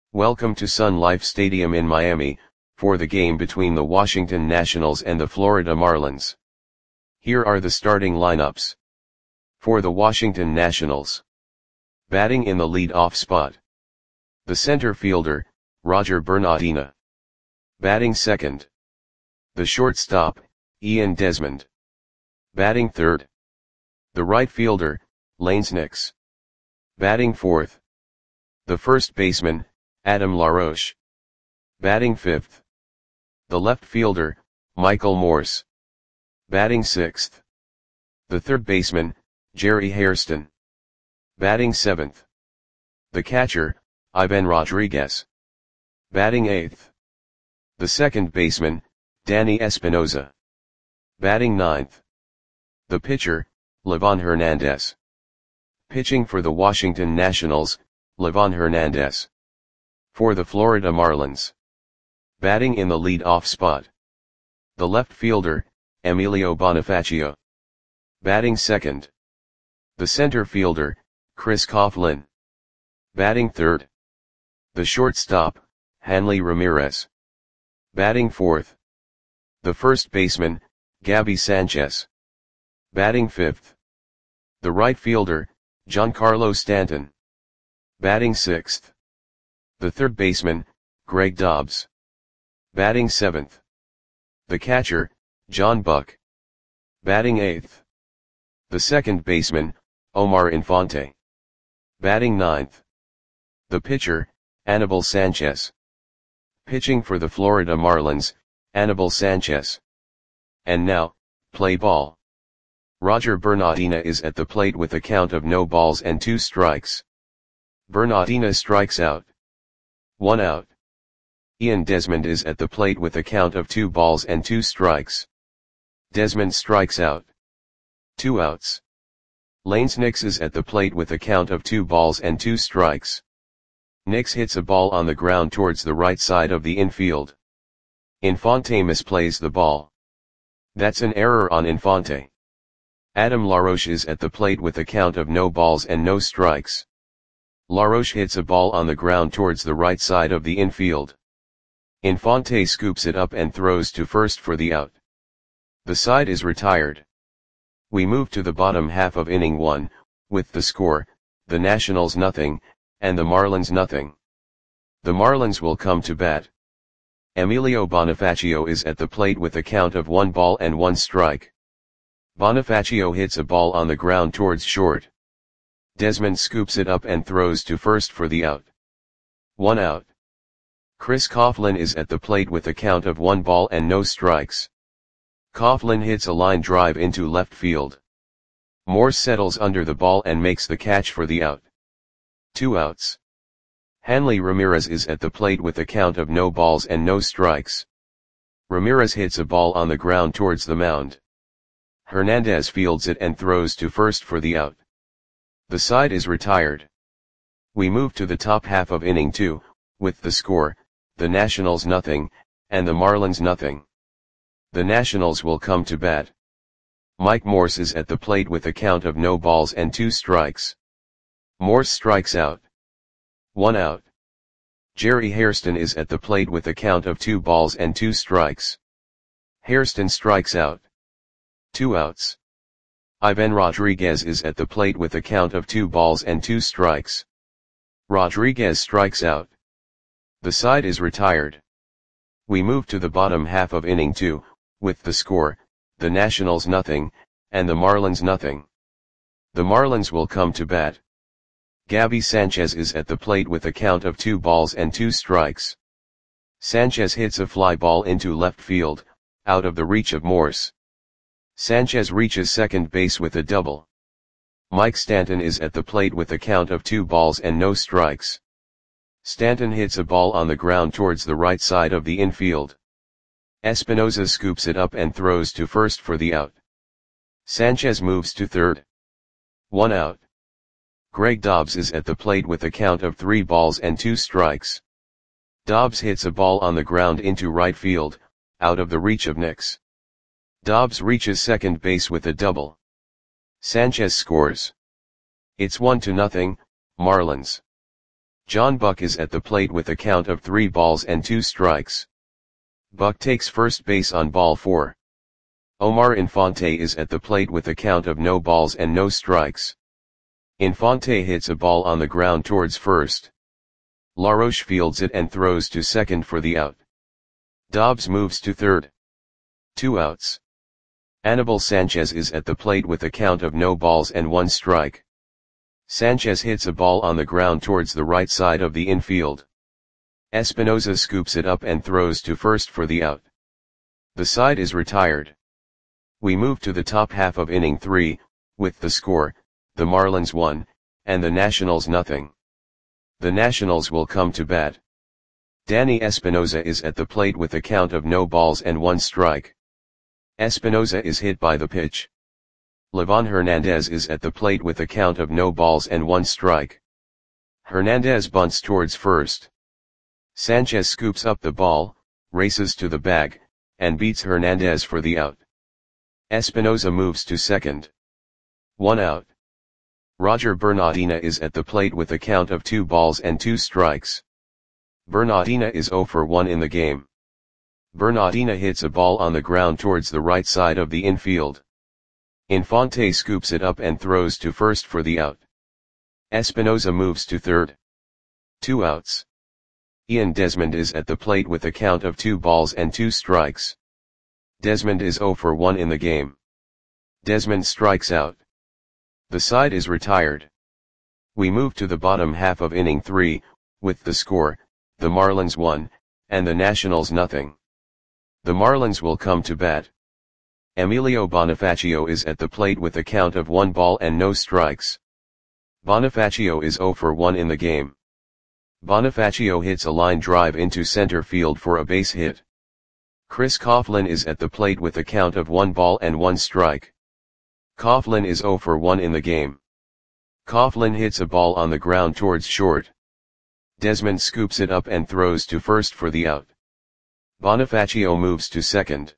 Welcome to Sun Life Stadium in Miami, for the game between the Washington Nationals and the Florida Marlins. Here are the starting lineups. For the Washington Nationals. Batting in the lead-off spot. The center fielder, Roger Bernardina. Batting second. The shortstop, Ian Desmond. Batting third. The right fielder, Lanes Nix. Batting fourth. The first baseman, Adam LaRoche. Batting fifth. The left fielder, Michael Morse. Batting sixth. The third baseman, Jerry Hairston. Batting seventh. The catcher, Ivan Rodriguez. Batting eighth. The second baseman, Danny Espinoza. Batting ninth. The pitcher, Livan Hernandez. Pitching for the Washington Nationals, Livan Hernandez. For the Florida Marlins. Batting in the lead-off spot. The left fielder, Emilio Bonifacio. Batting second. The center fielder, Chris Coughlin. Batting third. The shortstop, Hanley Ramirez. Batting fourth. The first baseman, Gabby Sanchez. Batting fifth. The right fielder, Giancarlo Stanton. Batting sixth. The third baseman, Greg Dobbs. Batting seventh. The catcher, John Buck. Batting eighth. The second baseman, Omar Infante. Batting ninth. The pitcher, Anibal Sanchez. Pitching for the Florida Marlins, Anibal Sanchez. And now, play ball. Roger Bernardina is at the plate with a count of no balls and 2 strikes. Bernardina strikes out. 1 out. Ian Desmond is at the plate with a count of 2 balls and 2 strikes. Desmond strikes out. 2 outs. Lanes Nix is at the plate with a count of 2 balls and 2 strikes. Nix hits a ball on the ground towards the right side of the infield. Infante misplays the ball. That's an error on Infante. Adam LaRoche is at the plate with a count of no balls and no strikes. LaRoche hits a ball on the ground towards the right side of the infield. Infante scoops it up and throws to first for the out. The side is retired. We move to the bottom half of inning 1, with the score, the Nationals nothing, and the Marlins nothing. The Marlins will come to bat. Emilio Bonifacio is at the plate with a count of 1 ball and 1 strike. Bonifacio hits a ball on the ground towards short. Desmond scoops it up and throws to first for the out. 1 out. Chris Coughlin is at the plate with a count of 1 ball and no strikes. Coughlin hits a line drive into left field. Morse settles under the ball and makes the catch for the out. 2 outs. Hanley Ramirez is at the plate with a count of no balls and no strikes. Ramirez hits a ball on the ground towards the mound. Hernandez fields it and throws to first for the out. The side is retired. We move to the top half of inning 2, with the score, the Nationals nothing, and the Marlins nothing. The Nationals will come to bat. Mike Morse is at the plate with a count of no balls and 2 strikes. Morse strikes out. 1 out. Jerry Hairston is at the plate with a count of 2 balls and 2 strikes. Hairston strikes out. 2 outs. Ivan Rodriguez is at the plate with a count of 2 balls and 2 strikes. Rodriguez strikes out. The side is retired. We move to the bottom half of inning 2, with the score, the Nationals nothing, and the Marlins nothing. The Marlins will come to bat. Gabby Sanchez is at the plate with a count of 2 balls and 2 strikes. Sanchez hits a fly ball into left field, out of the reach of Morse. Sanchez reaches second base with a double. Mike Stanton is at the plate with a count of 2 balls and no strikes. Stanton hits a ball on the ground towards the right side of the infield. Espinoza scoops it up and throws to first for the out. Sanchez moves to third. 1 out. Greg Dobbs is at the plate with a count of 3 balls and 2 strikes. Dobbs hits a ball on the ground into right field, out of the reach of Nix. Dobbs reaches second base with a double. Sanchez scores. It's 1-0, Marlins. John Buck is at the plate with a count of 3 balls and 2 strikes. Buck takes first base on ball 4. Omar Infante is at the plate with a count of no balls and no strikes. Infante hits a ball on the ground towards first. LaRoche fields it and throws to second for the out. Dobbs moves to third. 2 outs. Anibal Sanchez is at the plate with a count of no balls and 1 strike. Sanchez hits a ball on the ground towards the right side of the infield. Espinosa scoops it up and throws to first for the out. The side is retired. We move to the top half of inning 3, with the score, the Marlins 1, and the Nationals nothing. The Nationals will come to bat. Danny Espinosa is at the plate with a count of no balls and 1 strike. Espinosa is hit by the pitch. Livan Hernandez is at the plate with a count of no balls and 1 strike. Hernandez bunts towards first. Sanchez scoops up the ball, races to the bag, and beats Hernandez for the out. Espinosa moves to second. 1 out. Roger Bernardina is at the plate with a count of 2 balls and 2 strikes. Bernardina is 0 for 1 in the game. Bernardina hits a ball on the ground towards the right side of the infield. Infante scoops it up and throws to first for the out. Espinosa moves to third. 2 outs. Ian Desmond is at the plate with a count of 2 balls and 2 strikes. Desmond is 0 for 1 in the game. Desmond strikes out. The side is retired. We move to the bottom half of inning 3, with the score, the Marlins 1, and the Nationals nothing. The Marlins will come to bat. Emilio Bonifacio is at the plate with a count of 1 ball and no strikes. Bonifacio is 0 for 1 in the game. Bonifacio hits a line drive into center field for a base hit. Chris Coughlin is at the plate with a count of 1 ball and 1 strike. Coughlin is 0 for 1 in the game. Coughlin hits a ball on the ground towards short. Desmond scoops it up and throws to first for the out. Bonifacio moves to second.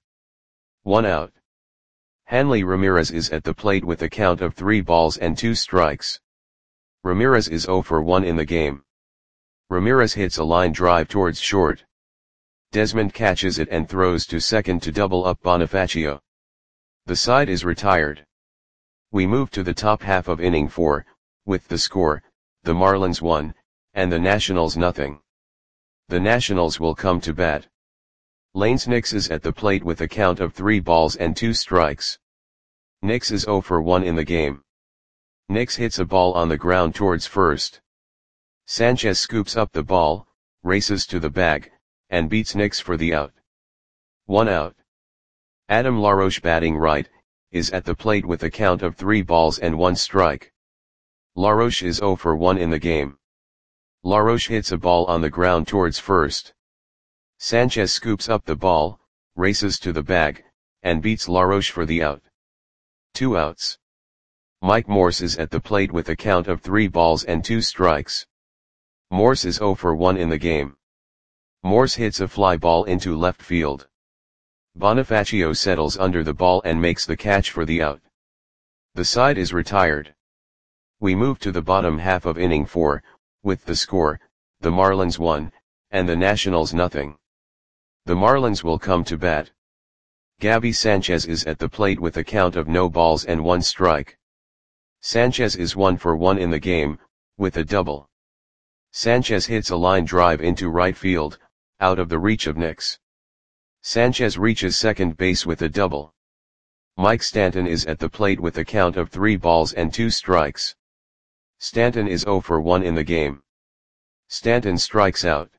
1 out. Hanley Ramirez is at the plate with a count of 3 balls and 2 strikes. Ramirez is 0 for 1 in the game. Ramirez hits a line drive towards short. Desmond catches it and throws to second to double up Bonifacio. The side is retired. We move to the top half of inning 4, with the score, the Marlins 1, and the Nationals nothing. The Nationals will come to bat. Lanes Nix is at the plate with a count of 3 balls and 2 strikes. Nix is 0 for 1 in the game. Nix hits a ball on the ground towards first. Sanchez scoops up the ball, races to the bag, and beats Nix for the out. 1 out. Adam LaRoche batting right, is at the plate with a count of 3 balls and 1 strike. LaRoche is 0 for 1 in the game. LaRoche hits a ball on the ground towards first. Sanchez scoops up the ball, races to the bag, and beats LaRoche for the out. 2 outs. Mike Morse is at the plate with a count of 3 balls and 2 strikes. Morse is 0 for 1 in the game. Morse hits a fly ball into left field. Bonifacio settles under the ball and makes the catch for the out. The side is retired. We move to the bottom half of inning 4, with the score, the Marlins 1, and the Nationals nothing. The Marlins will come to bat. Gabby Sanchez is at the plate with a count of no balls and 1 strike. Sanchez is 1 for 1 in the game, with a double. Sanchez hits a line drive into right field, out of the reach of Nix. Sanchez reaches second base with a double. Mike Stanton is at the plate with a count of 3 balls and 2 strikes. Stanton is 0 for 1 in the game. Stanton strikes out.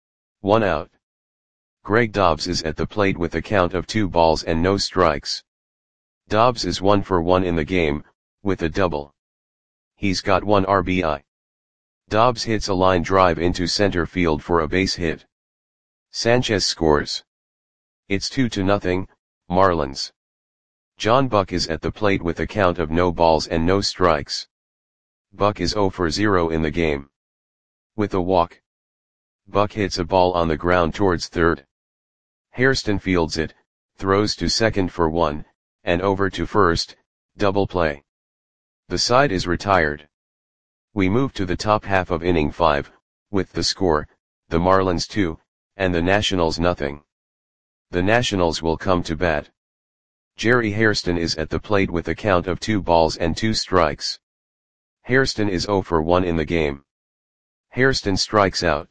1 out. Greg Dobbs is at the plate with a count of 2 balls and no strikes. Dobbs is 1 for 1 in the game, with a double. He's got 1 RBI. Dobbs hits a line drive into center field for a base hit. Sanchez scores. It's 2-0, Marlins. John Buck is at the plate with a count of no balls and no strikes. Buck is 0 for 0 in the game. With a walk. Buck hits a ball on the ground towards third. Hairston fields it, throws to second for 1, and over to first, double play. The side is retired. We move to the top half of inning 5, with the score, the Marlins 2, and the Nationals nothing. The Nationals will come to bat. Jerry Hairston is at the plate with a count of 2 balls and 2 strikes. Hairston is 0 for 1 in the game. Hairston strikes out.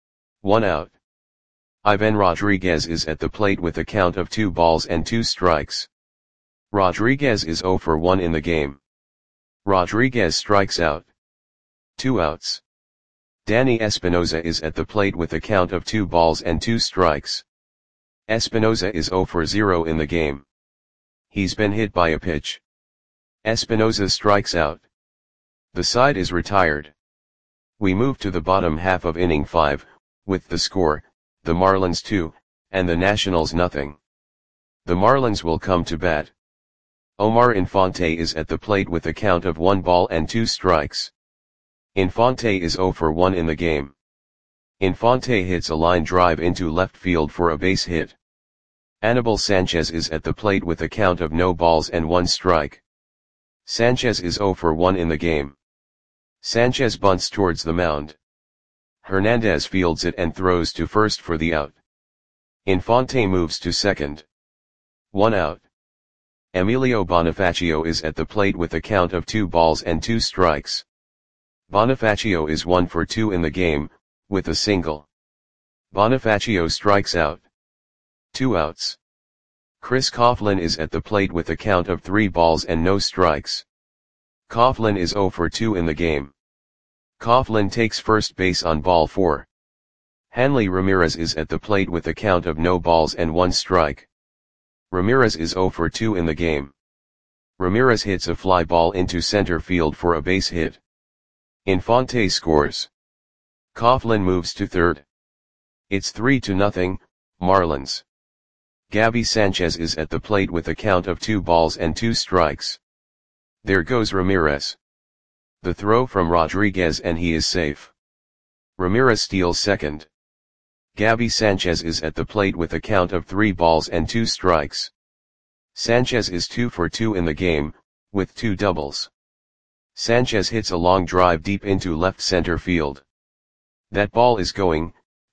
1 out. Ivan Rodriguez is at the plate with a count of 2 balls and 2 strikes. Rodriguez is 0 for 1 in the game. Rodriguez strikes out. 2 outs. Danny Espinosa is at the plate with a count of 2 balls and 2 strikes. Espinosa is 0 for 0 in the game. He's been hit by a pitch. Espinosa strikes out. The side is retired. We move to the bottom half of inning 5, with the score, the Marlins 2, and the Nationals nothing. The Marlins will come to bat. Omar Infante is at the plate with a count of 1 ball and 2 strikes. Infante is 0 for 1 in the game. Infante hits a line drive into left field for a base hit. Anibal Sanchez is at the plate with a count of no balls and 1 strike. Sanchez is 0 for 1 in the game. Sanchez bunts towards the mound. Hernandez fields it and throws to first for the out. Infante moves to second. 1 out. Emilio Bonifacio is at the plate with a count of 2 balls and 2 strikes. Bonifacio is 1 for 2 in the game, with a single. Bonifacio strikes out. 2 outs. Chris Coughlin is at the plate with a count of 3 balls and no strikes. Coughlin is 0 for 2 in the game. Coughlin takes first base on ball 4. Hanley Ramirez is at the plate with a count of no balls and 1 strike. Ramirez is 0 for 2 in the game. Ramirez hits a fly ball into center field for a base hit. Infante scores. Coughlin moves to third. It's 3-0, Marlins. Gabby Sanchez is at the plate with a count of 2 balls and 2 strikes. There goes Ramirez. The throw from Rodriguez and he is safe. Ramirez steals second. Gabby Sanchez is at the plate with a count of 3 balls and 2 strikes. Sanchez is 2 for 2 in the game, with 2 doubles. Sanchez hits a long drive deep into left center field. That ball is gone.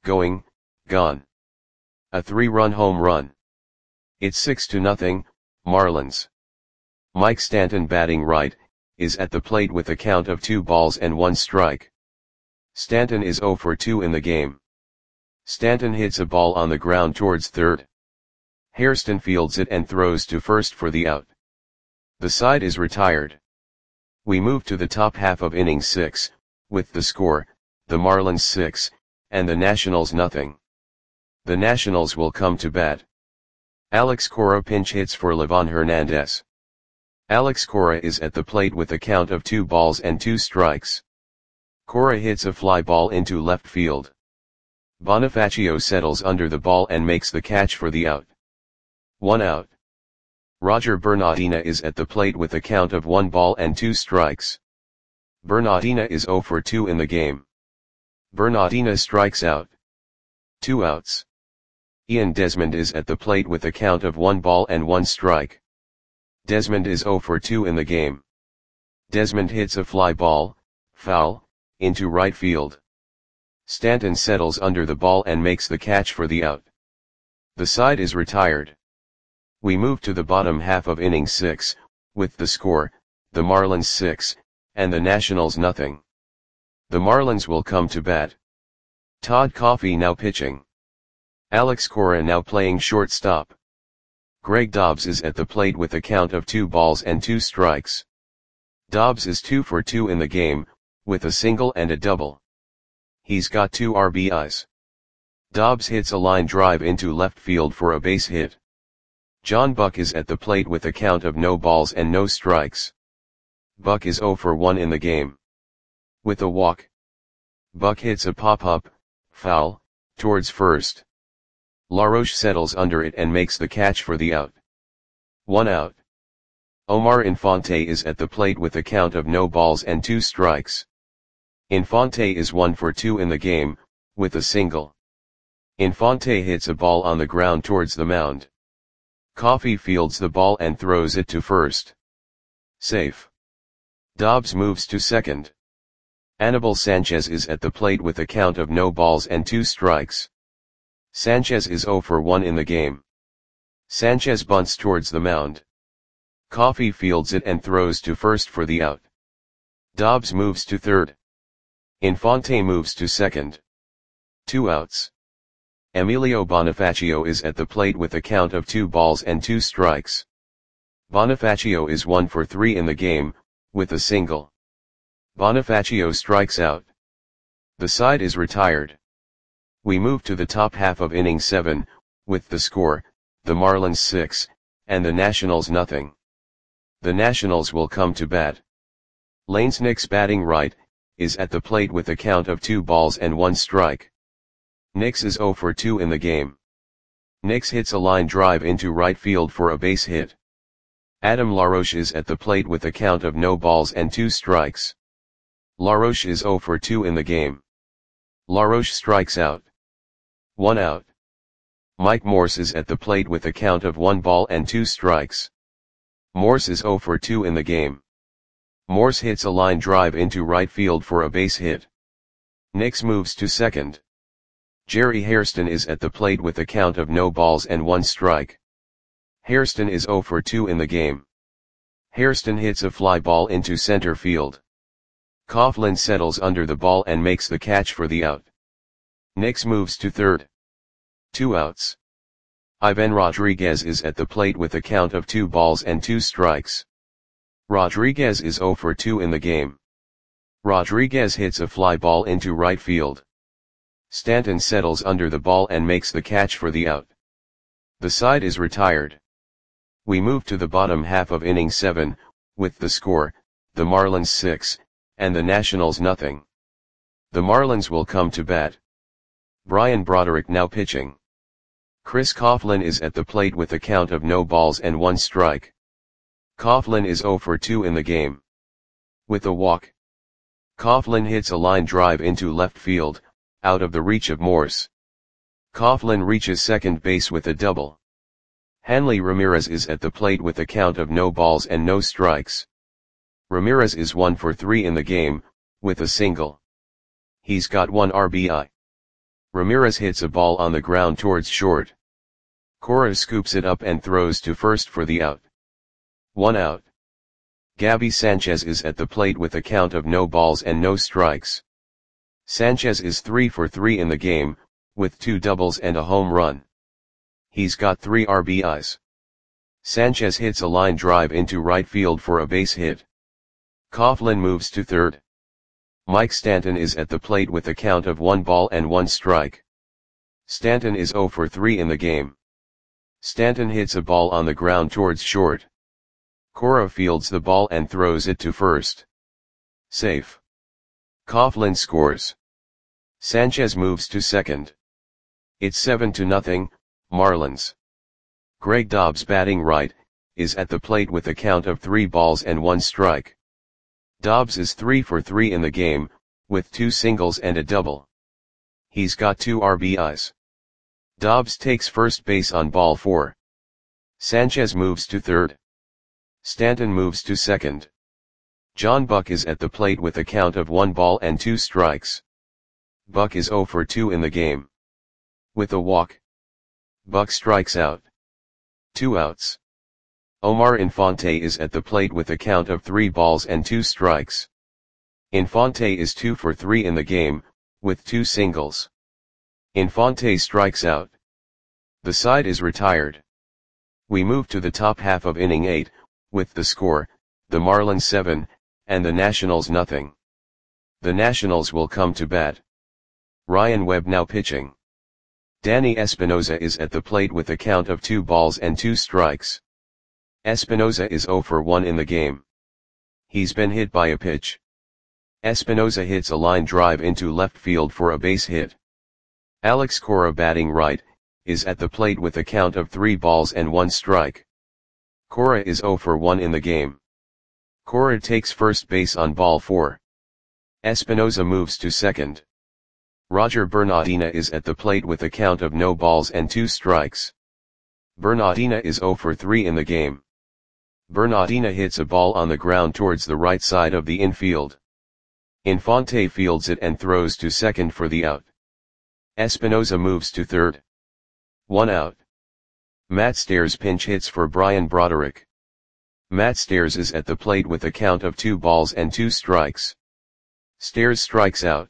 A 3-run home run. It's 6-0, Marlins. Mike Stanton batting right, is at the plate with a count of 2 balls and 1 strike. Stanton is 0 for 2 in the game. Stanton hits a ball on the ground towards third. Hairston fields it and throws to first for the out. The side is retired. We move to the top half of inning 6, with the score, the Marlins 6, and the Nationals nothing. The Nationals will come to bat. Alex Cora pinch hits for Livan Hernandez. Alex Cora is at the plate with a count of 2 balls and 2 strikes. Cora hits a fly ball into left field. Bonifacio settles under the ball and makes the catch for the out. 1 out. Roger Bernardina is at the plate with a count of 1 ball and 2 strikes. Bernardina is 0 for 2 in the game. Bernardina strikes out. 2 outs. Ian Desmond is at the plate with a count of 1 ball and 1 strike. Desmond is 0 for 2 in the game. Desmond hits a fly ball, foul, into right field. Stanton settles under the ball and makes the catch for the out. The side is retired. We move to the bottom half of inning 6, with the score, the Marlins 6, and the Nationals nothing. The Marlins will come to bat. Todd Coffey now pitching. Alex Cora now playing shortstop. Greg Dobbs is at the plate with a count of 2 balls and 2 strikes. Dobbs is 2 for 2 in the game, with a single and a double. He's got 2 RBIs. Dobbs hits a line drive into left field for a base hit. John Buck is at the plate with a count of no balls and no strikes. Buck is 0 for 1 in the game. With a walk. Buck hits a pop-up, foul, towards first. LaRoche settles under it and makes the catch for the out. 1 out. Omar Infante is at the plate with a count of no balls and 2 strikes. Infante is 1 for 2 in the game, with a single. Infante hits a ball on the ground towards the mound. Coffey fields the ball and throws it to first. Safe. Dobbs moves to second. Anibal Sanchez is at the plate with a count of no balls and 2 strikes. Sanchez is 0 for 1 in the game. Sanchez bunts towards the mound. Coffey fields it and throws to first for the out. Dobbs moves to third. Infante moves to second. 2 outs. Emilio Bonifacio is at the plate with a count of 2 balls and 2 strikes. Bonifacio is 1 for 3 in the game, with a single. Bonifacio strikes out. The side is retired. We move to the top half of inning 7, with the score, the Marlins 6, and the Nationals nothing. The Nationals will come to bat. Lanes Nix batting right, is at the plate with a count of 2 balls and 1 strike. Nix is 0 for 2 in the game. Nix hits a line drive into right field for a base hit. Adam LaRoche is at the plate with a count of no balls and 2 strikes. LaRoche is 0 for 2 in the game. LaRoche strikes out. 1 out. Mike Morse is at the plate with a count of 1 ball and 2 strikes. Morse is 0 for 2 in the game. Morse hits a line drive into right field for a base hit. Nix moves to second. Jerry Hairston is at the plate with a count of no balls and 1 strike. Hairston is 0 for 2 in the game. Hairston hits a fly ball into center field. Coughlin settles under the ball and makes the catch for the out. Nix moves to third. 2 outs. Ivan Rodriguez is at the plate with a count of 2 balls and 2 strikes. Rodriguez is 0 for 2 in the game. Rodriguez hits a fly ball into right field. Stanton settles under the ball and makes the catch for the out. The side is retired. We move to the bottom half of inning 7, with the score, the Marlins 6, and the Nationals nothing. The Marlins will come to bat. Brian Broderick now pitching. Chris Coughlin is at the plate with a count of no balls and 1 strike. Coughlin is 0 for 2 in the game. With a walk. Coughlin hits a line drive into left field, out of the reach of Morse. Coughlin reaches second base with a double. Hanley Ramirez is at the plate with a count of no balls and no strikes. Ramirez is 1 for 3 in the game, with a single. He's got 1 RBI. Ramirez hits a ball on the ground towards short. Cora scoops it up and throws to first for the out. 1 out. Gabby Sanchez is at the plate with a count of no balls and no strikes. Sanchez is 3 for 3 in the game, with 2 doubles and a home run. He's got 3 RBIs. Sanchez hits a line drive into right field for a base hit. Coughlin moves to third. Mike Stanton is at the plate with a count of 1 ball and 1 strike. Stanton is 0 for 3 in the game. Stanton hits a ball on the ground towards short. Cora fields the ball and throws it to first. Safe. Coughlin scores. Sanchez moves to second. It's 7-0, Marlins. Greg Dobbs batting right, is at the plate with a count of 3 balls and 1 strike. Dobbs is 3 for 3 in the game, with 2 singles and a double. He's got 2 RBIs. Dobbs takes first base on ball 4. Sanchez moves to third. Stanton moves to second. John Buck is at the plate with a count of 1 ball and 2 strikes. Buck is 0 for 2 in the game. With a walk. Buck strikes out. 2 outs. Omar Infante is at the plate with a count of 3 balls and 2 strikes. Infante is 2 for 3 in the game, with 2 singles. Infante strikes out. The side is retired. We move to the top half of inning 8, with the score, the Marlins 7, and the Nationals nothing. The Nationals will come to bat. Ryan Webb now pitching. Danny Espinosa is at the plate with a count of 2 balls and 2 strikes. Espinosa is 0 for 1 in the game. He's been hit by a pitch. Espinosa hits a line drive into left field for a base hit. Alex Cora batting right, is at the plate with a count of 3 balls and 1 strike. Cora is 0 for 1 in the game. Cora takes first base on ball 4. Espinosa moves to second. Roger Bernardina is at the plate with a count of no balls and 2 strikes. Bernardina is 0 for 3 in the game. Bernardina hits a ball on the ground towards the right side of the infield. Infante fields it and throws to second for the out. Espinoza moves to third. 1 out. Matt Stairs pinch hits for Brian Broderick. Matt Stairs is at the plate with a count of 2 balls and 2 strikes. Stairs strikes out.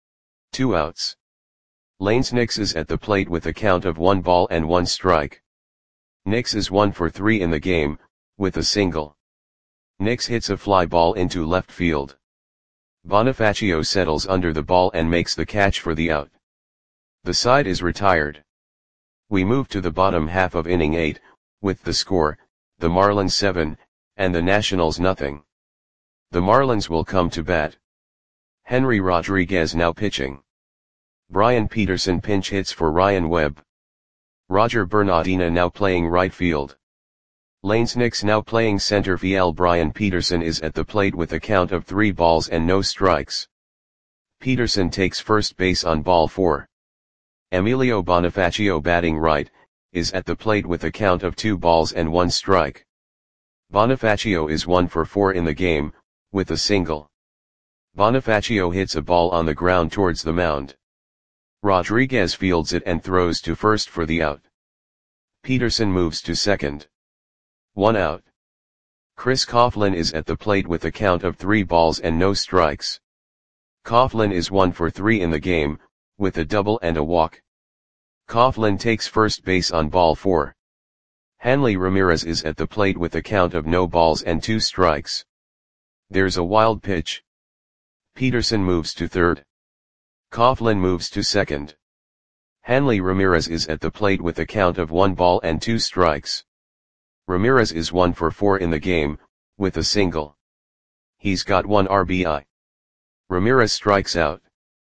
2 outs. Lanes Nix is at the plate with a count of 1 ball and 1 strike. Nix is 1 for 3 in the game, with a single. Nix hits a fly ball into left field. Bonifacio settles under the ball and makes the catch for the out. The side is retired. We move to the bottom half of inning 8, with the score, the Marlins 7, and the Nationals nothing. The Marlins will come to bat. Henry Rodriguez now pitching. Brian Peterson pinch hits for Ryan Webb. Roger Bernardina now playing right field. Lanes Nix now playing center field. Brian Peterson is at the plate with a count of 3 balls and no strikes. Peterson takes first base on ball 4. Emilio Bonifacio batting right, is at the plate with a count of 2 balls and 1 strike. Bonifacio is 1 for 4 in the game, with a single. Bonifacio hits a ball on the ground towards the mound. Rodriguez fields it and throws to first for the out. Peterson moves to second. 1 out. Chris Coughlin is at the plate with a count of 3 balls and no strikes. Coughlin is 1 for 3 in the game, with a double and a walk. Coughlin takes first base on ball 4. Hanley Ramirez is at the plate with a count of no balls and 2 strikes. There's a wild pitch. Peterson moves to third. Coughlin moves to second. Hanley Ramirez is at the plate with a count of 1 ball and 2 strikes. Ramirez is 1 for 4 in the game, with a single. He's got 1 RBI. Ramirez strikes out.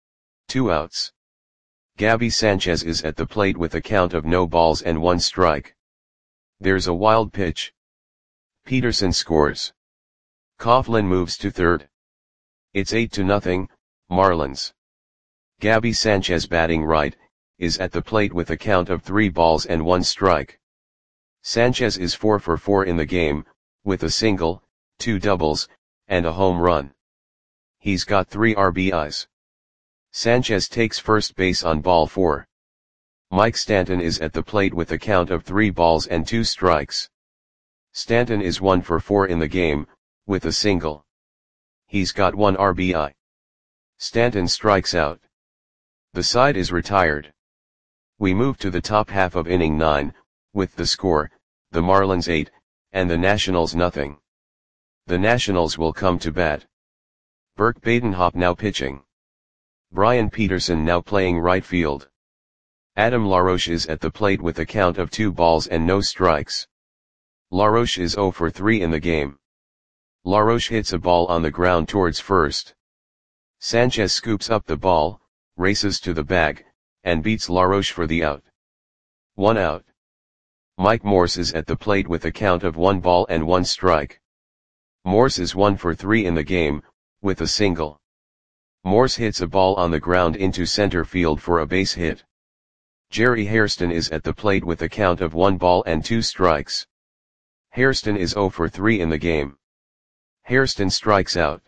2 outs. Gabby Sanchez is at the plate with a count of no balls and 1 strike. There's a wild pitch. Peterson scores. Coughlin moves to third. It's 8-0, Marlins. Gabby Sanchez batting right, is at the plate with a count of 3 balls and 1 strike. Sanchez is 4 for 4 in the game, with a single, 2 doubles, and a home run. He's got 3 RBIs. Sanchez takes first base on ball 4. Mike Stanton is at the plate with a count of 3 balls and 2 strikes. Stanton is 1 for 4 in the game, with a single. He's got 1 RBI. Stanton strikes out. The side is retired. We move to the top half of inning 9, with the score, the Marlins 8, and the Nationals nothing. The Nationals will come to bat. Burke Badenhop now pitching. Brian Peterson now playing right field. Adam LaRoche is at the plate with a count of 2 balls and no strikes. LaRoche is 0 for 3 in the game. LaRoche hits a ball on the ground towards first. Sanchez scoops up the ball, races to the bag, and beats LaRoche for the out. 1 out. Mike Morse is at the plate with a count of 1 ball and 1 strike. Morse is 1 for 3 in the game, with a single. Morse hits a ball on the ground into center field for a base hit. Jerry Hairston is at the plate with a count of 1 ball and 2 strikes. Hairston is 0 for 3 in the game. Hairston strikes out.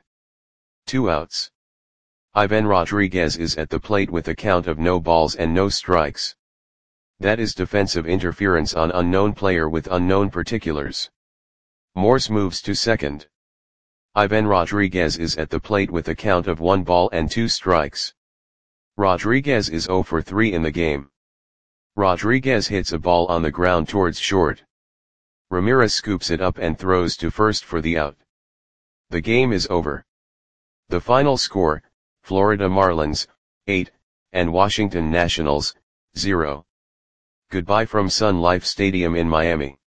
2 outs. Ivan Rodriguez is at the plate with a count of no balls and no strikes. That is defensive interference on unknown player with unknown particulars. Morse moves to second. Ivan Rodriguez is at the plate with a count of 1 ball and 2 strikes. Rodriguez is 0 for 3 in the game. Rodriguez hits a ball on the ground towards short. Ramirez scoops it up and throws to first for the out. The game is over. The final score, Florida Marlins, 8, and Washington Nationals, 0. Goodbye from Sun Life Stadium in Miami.